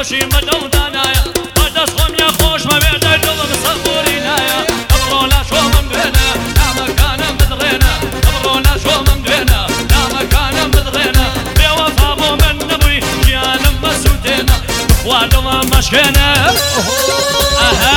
خۆشی مەدەودانایە بەدەست خۆم یا خۆش مەبێتە دڵم سەبوری نایە ئەمڕۆ لاشۆمم دوێنە نامەکانم بدڕێنە ئەمڕۆ لاشۆمم دوێنە نامەکانم بدڕێنە بێوەفا بۆ من نەبووی گیانم مەسووتێنە بخوا دڵم مەشکێنە ئەهە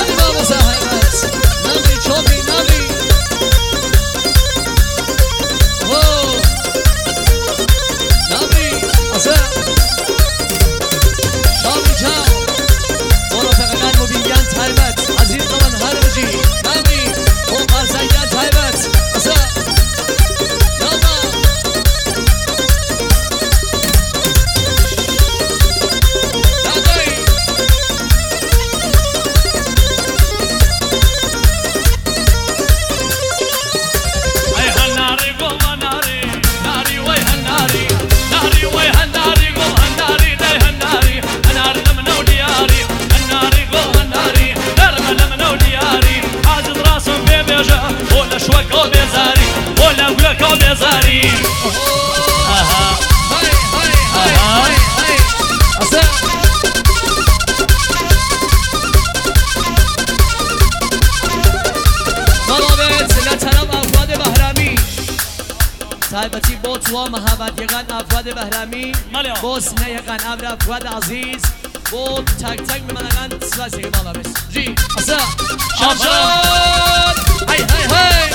تایبەتی بۆ چوە مەهابەتیەکان ئافرادی بەهرامی بۆ سنەیەکان ئابرا فواد عزیز بۆ چاک مەمانەکان سپاسێکی باڵا بێت جی ئەسا شاشان هەی هەی هەی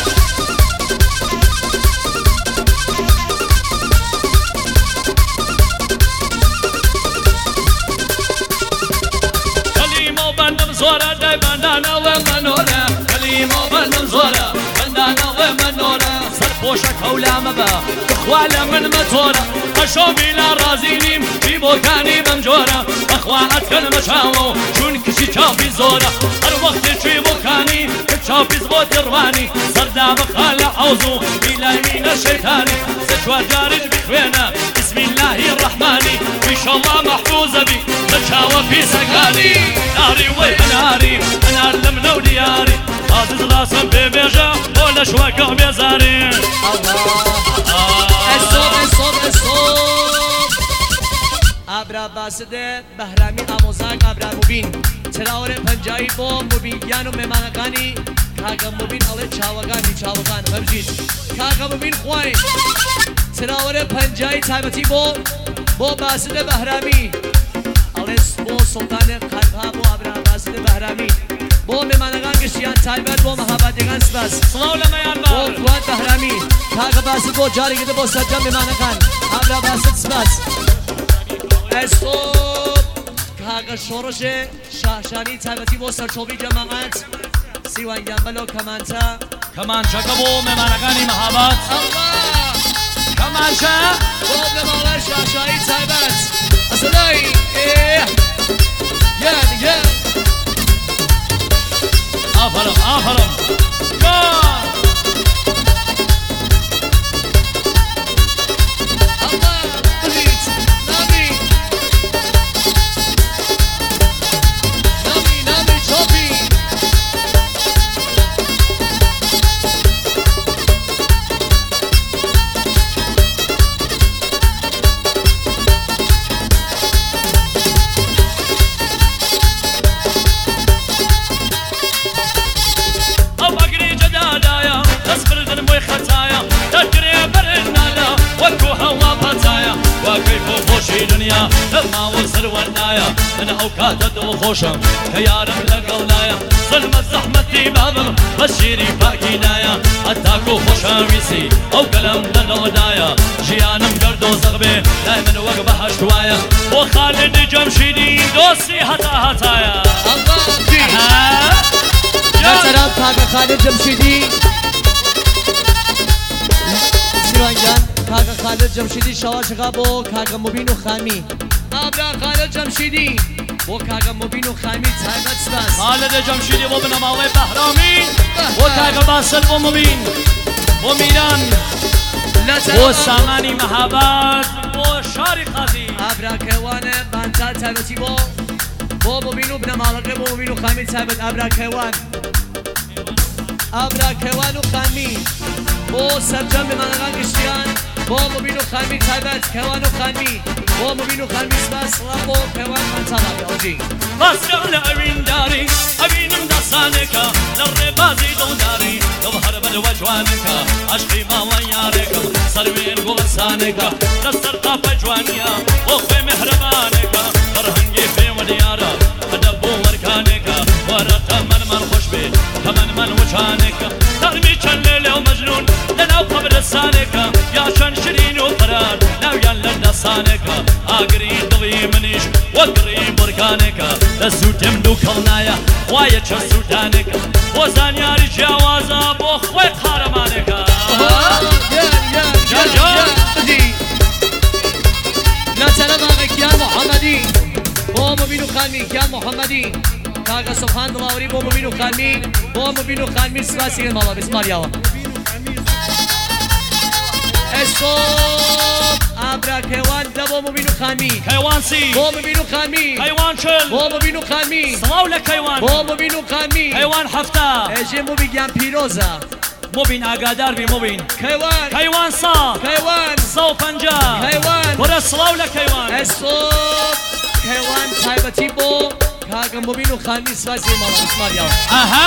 کەلیمە و بەندم زۆرە دەی بەندانەوە منۆرە کەلیمە و بەندم زۆرە بەندانەوە منۆرە سەرپۆشە کەولامە بە بخوا لە من مەتۆرە بەشۆمی لا ڕازی نیم بی بۆکانی بەم جۆرە بەخوا ئەتکەن مەچاوە و چون کشی چاوی زۆرە هەر وەختێکی بۆکانی کە چاویز بۆ تێڕوانی سەردا بخا لە حەوز و بیلایمینە شەیتانی سە چوار جاریش بخوێنە بسم اللهی الرحمانی ئینشەڵڵا مەحفوظە بی لە چاوە پیسەکانی ناری وەی هەناری هەنار لە منە و دیاری ئازیز ڕاستم پێبێژە بۆ لە شوەکە بێزاری ئابرا باسدێ بەهرامی ئامۆزاک ئابرا موبین چراوەرێ پەنجایی بۆ موبیلیان و مێمانەکانی کاگە موبین ئەڵێ چاوەکان بەبژیت کاگە موبین خوای چراوەرێ پەنجایی تایبەتی بۆ باسدێ بەهرامی ئەڵێ بۆ سڵتانێ قەرها بۆ ئابرا باسدێ بەهرامی بۆ مێمانەکان گشتیان تایبەت بۆ مەهابەتیەکان سپاس سڵاو لە مەیان بۆ فواد بەهرامی کاگە باسد بۆ جارێکتر بۆ سەرجەم مێمانەکان ئابرا باسد سپاس ئەستۆپ کاگە شۆڕژێ شاشانی تایبەتی بۆ سەرچۆبی جەماعەت سیوانگیان بەلەو کەمانچەکە بۆ مێمانەکانی مەهابەت کەمانچە بۆ مێماڵە شاشانی تایبەت ئەسەلای یان ئافەرم دنیا لەماوە سەروەرنایە منە ئەو کاتە دڵخۆشم کە یارم لەگەڵدایە زلمە زەحمەتی بابم بە شیری پاکی نایە هەتاکو خۆشەویستی ئەو گەلم لەگەڵدایە ژیانم گەردۆزەق بێ لای من وەک بەهەشت وایە بۆ خالێدی جەمشیدی دۆستی هەتایە سەرام کاگە خالێد جەمشیدی سیوانگیان کاگە خالد جەمشیدی شەواشەکە بۆ کاگە موبین و خامی ئابرا خالد جەمشیدی بۆ کاگە موبین و خامی تایبەت سپاس خالد جەمشیدی بۆ بنەماڵەی بەهرامی بۆ کاگە باسل بۆ موبین بۆ میران بۆ سامانی مەهابەت بۆ شاری قازی ئابرا کەوانە بانجا تایبەتی بۆ موبین و بنەماڵەکە بۆ موبین و خامی تایبەت ئابرا کەوان و خامی بۆ سەرجەم بێمانەکان گشتیان بۆ مبین و خانمی تایبەت کەوان و خانمی بۆ مبین و خانمی سپاس سڵام بۆ کەوان ئەنچاڵاوی ئەوجی باسکە لە ئەوین داری ئەبینم دەسانێکە لە ڕێبازی دڵداری دڵ هەر بەدوە جوانێکە عەشقی ماوە یارێکە سەروێن گوڵستانێکە لەسەر قاپە جوانیە بۆ خۆی مهرەبانێکە فەرهەنگی پێوە دیارە ئەدەب بۆ وەرکانێکە وەرە تەمەنمان خۆش بێ تەمەنمان وچانێکە دەرمی چەند لێلێ و مەجنون لەناو قەبرستانێکە یا چەند شیرین و قەرار ناویان لە دەستانێکە ئاگری دڵی منیش وەگڕی بڕکانێکە لە سووتێم دوو کەڵ نایە وایە چەند سوودانێکە بۆ زانیاری جیاوازە بۆ خۆی قارەمانێکە لەسەرە باغی کیان محەممەدی بۆ مبین و خانمی کیان محەممەدی کاکە سوبحان دڵاوەری بۆ مبین و خانمی بۆ مبین و خانمی سپاسی ماڵە بسماریاوە ئەسۆ ئابرا کەوان لە بۆ مبین و خانمی کەیوانسی بۆ مبین و خانمی کەیوان چل بۆ مبین و خانمی سڵاو لە کەیوان بۆ مبین و خانمی کەیوان هەفتە ئێژێ مبی گیان پیرۆزە مبین ئاگادار بی مبین کەیوان کەیوان سا کەیوان 150 کەیوان وەرە سڵاو لە کەیوان ئەسۆ کەیوان تایبەتی بۆ کاکە مبین و خانمی سپاسی ماڵە بسماریاوە ئەها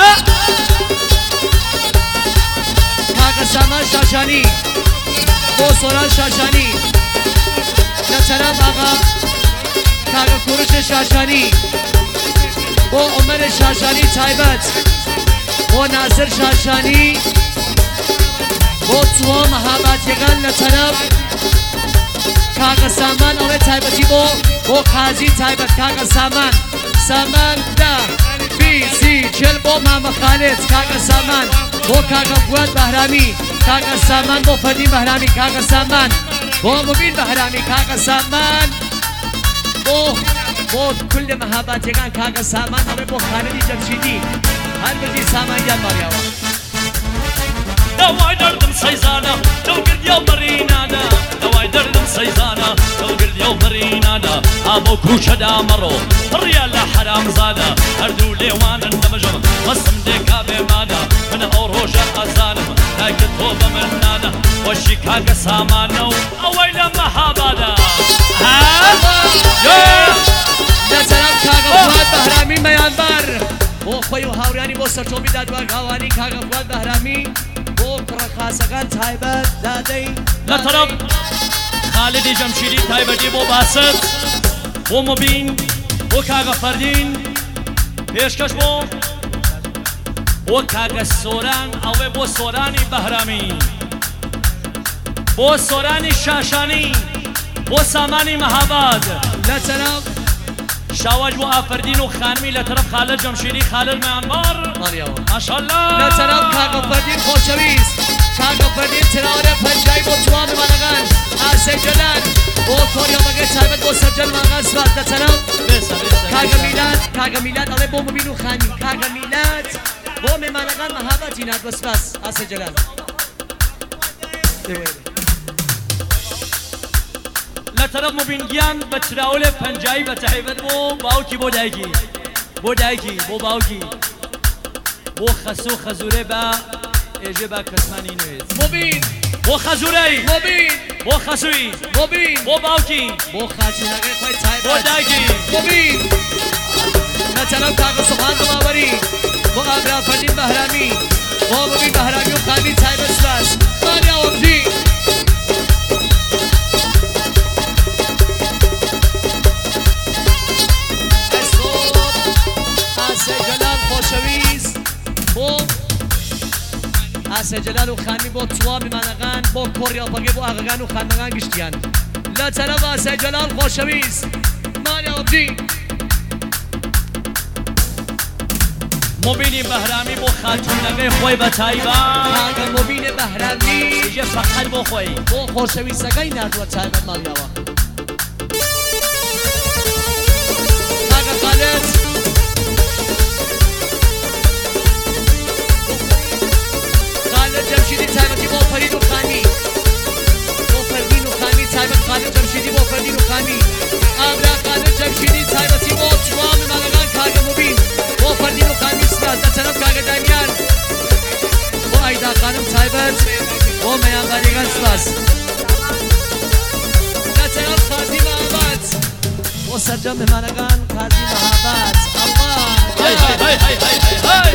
کاکە سامان شاشانی بۆ سۆران شاشانی لەسەرا باغا کاکە کوڕش شاشانی بۆ عومەر شاشانی تایبەت بۆ نازر شاشانی بۆ چوە مەهاباتیەکان لە تەرەف کاکە سامان ئەڵێ تایبەتی بۆ قازی تایبەت کاکە سامان سامان دا بیسی چل بۆ مامە خالێت کاکە سامان بۆ کاکە فواد بەهرامی کاکە سامان بۆ فەردی بەهرامی کاکە سامان بۆ مبین بەهرامی کاکە سامان بۆ کل مەهاباتیەکان کاکە سامان ئەڵێ بۆ خالدی جەمشیدی هەر بردی سامانیان ماریاوە دەوای دەردم سەیزانە دڵگردیا و مەڕینانە دەوای دەردم سەیزانە دڵگردیا و مەڕینانە ئابۆ کوچەدا مەڕۆ پڕیا لە حەرامزادە هەردوو لێوانن دەمەژم مەسم دێکا بێمانە من ئەو ڕۆژە ئەزانم تاکە تۆ بە من نانە وەشی کاکە سامانە و ئەوەی لە مەهابادە لەسەرام کاکە فواد بەهرامی مەیانبەر بۆ خۆی و هاوریانی بۆ سەرچۆبی دادوار گاوانی کاکە فواد بەهرامی بۆ کوڕەخاسەکان تایبەت دادەی لە تەرەف خالدی جەمشیدی تایبەتی بۆ باست بۆ مبین بۆ کاکە فەردین پێشکەش بۆ کاکە سۆران ئەوێ بۆ سۆرانی بەهرامی بۆ سۆرانی شاشانی بۆ سامانی مەهاباد لە تەرەف شاواج بۆ ئافەردین و خانمی لە تەرەف خالد جەمشیدی خالد مەیانبەر ماشەڵڵا لە تەرەف کاکە فەردین خۆشەویست کاکە فەردین چراوەرە پەنجایی بۆ چوان مەمانەکان ئاسەی جەلال بۆ کۆریۆمەکەی تایبەت بۆ سەرجەرمانەکان سپاس لە تەرەف کاکە میلاد ئەڵێ بۆ مبین و خانمی کاکە میلاد بۆ مێمانەکان مەهابەتی نات بە سپاس ئاسەی جەلال لە تەرەف مبینگیان بە چراولێ پەنجایی بە تایبەت بۆ باوکی بۆ دایکی بۆ باوکی بۆ خەسوو خەزورێ بە ئێژێ بە کەسمانی نوێت مبین بۆ خەزورەی مبین بۆ خەسووی مبین بۆ باوکی بۆ خاچینەکەی خۆی تایبەت بۆ دایکی مبین لە تەرەف کاکە سوبحان دڵاوەری بۆ ئابرا فەردین بەهرامی بۆ مبین بەهرامی و خانمی تایبەت سپاس ماریاوە بژی ئاسە جەلال و خانمی بۆ چوار میمانەکان بۆ کۆڕیاڵپەکەی بۆ ئاغاکان و خانمەکان گشتیان لە تەرەف ئاسە جەلال خۆشەویست ماریاوە بژی مبینی بەهرامی بۆ خاتونەکەی خۆی بە تایبەت کاکە مبینێ بەهرامی ئێژێ فەقەت بۆ خۆی بۆ خۆشەویستەکەی نردووە تایبەت ماریاوە کاکە خالد جەمشیدی تایبەتی بۆ فەرید و خانی بۆ فەردین و خانی تایبەت خالد جەمشیدی بۆ فەردین و خانی ئابرا خالد جەمشیدی تایبەتی بۆ چوار مێمانەکان کاکە مبین بۆ فەردین و خانی سپاس لە تەرەف کاکە دامیان بۆ ئایدا خانم تایبەت بۆ مەیانباریەکان سپاس سرجم مهمانەکان قازی مەهاباد هاي هاي هاي هاي هاي هاي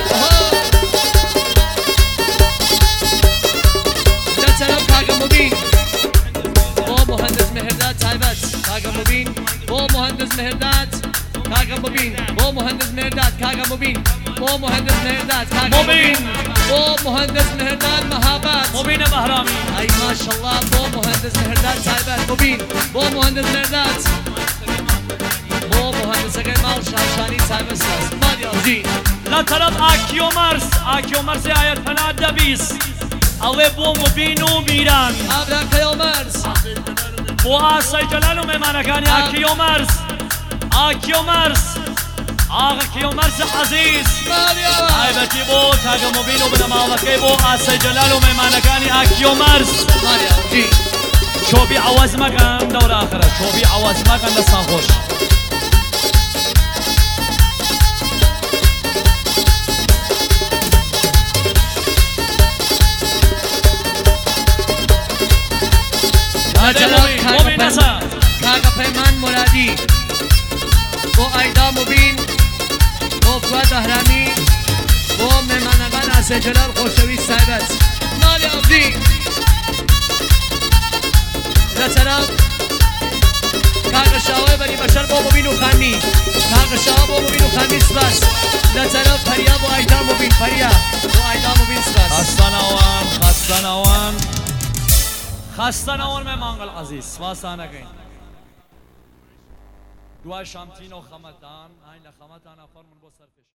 لەسەرم کاگە مبین بۆ مهندس مهرداد تایبەت کاگە مبین بۆ مهندس مهرداد کاگە مبین بۆ مهندس مهرداد کاگە مبین بۆ مهندس مهرداد کاگە مبین بۆ مهندس مهرداد مەهاباد مبين بهرامي ای ماشاءالله بۆ مهندس مهرداد تایبەت مبین بۆ مهندس مهرداد بۆ مهندسەکەی ماڵ شاشانی تایبەت ساز مادیاژی لا طرف آکیو مرس آیت فناد دبیس اوه بو مبین و میران ئابرا کەیڵمەرز بو آسای جلال و مهمانەکانی آکیو مرس آقا کیو مرس عزیز تایبەتی بۆ کاگە مبین و بنەماڵەکەی بۆ ئاسای جەلال و مهمانەکانی ئاکیۆ مەرز شۆبی عەوەز مەکەن دەورە ئاخرە شۆبی عەوەز مەکەن دەستان خۆش کاگە پەیمان مورادی بۆ ئایدا مبین بۆ فواد بەهرامی بۆ مێمانەکان ئاسای جەلال خۆشەویست تایبەت ماڵی ئەبری لەسەرا کاگە شاوەی بەری بەشەر بۆ مبین و خانی کاگە شاوە بۆ مبین و خانی سپاس لەسەرا پەریا بۆ ئایدا مبین پەریا بۆ ئایدا مبین سپاس خستنەوان مێمانگەڵ عەزیز سپاسانەکەین دوای شامتین و خەمەتان ئاین لە خەمەتانە فەرمون بۆ سەرفێش